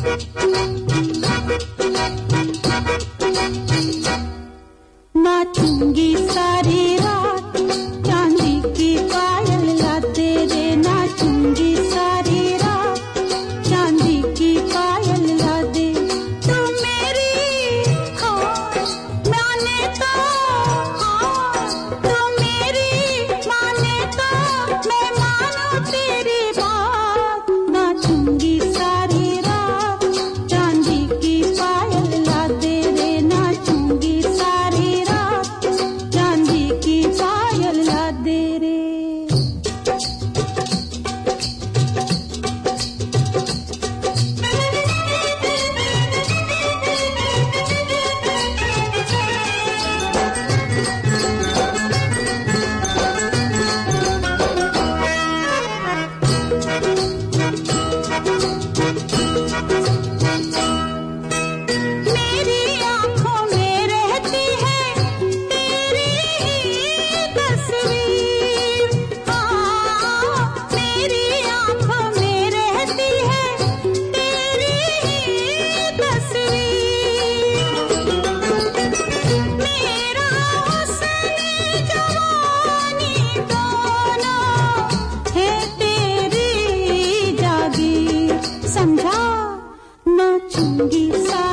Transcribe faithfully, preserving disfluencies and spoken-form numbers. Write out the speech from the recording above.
नाचूंगी सारी रात चांदी की पायल ला दे रे, नाचूंगी सारी रात चांदी की पायल ला दे। तू मेरी हो माने तो, हाँ तू मेरी माने तो मैं मानूं तेरी बात। नाचूंगी सारी रात चांदी की पायल ला दे रे, नाचूंगी सारी रात चांदी की पायल ला दे रे। मेरी आँखों में रहती है तेरी ही तस्वीर, हाँ मेरी आँखों में रहती है तेरी ही तस्वीर। मेरा हुस्न जवानी दोनों है तेरी जागीर, समझा। नाचूंगी सारी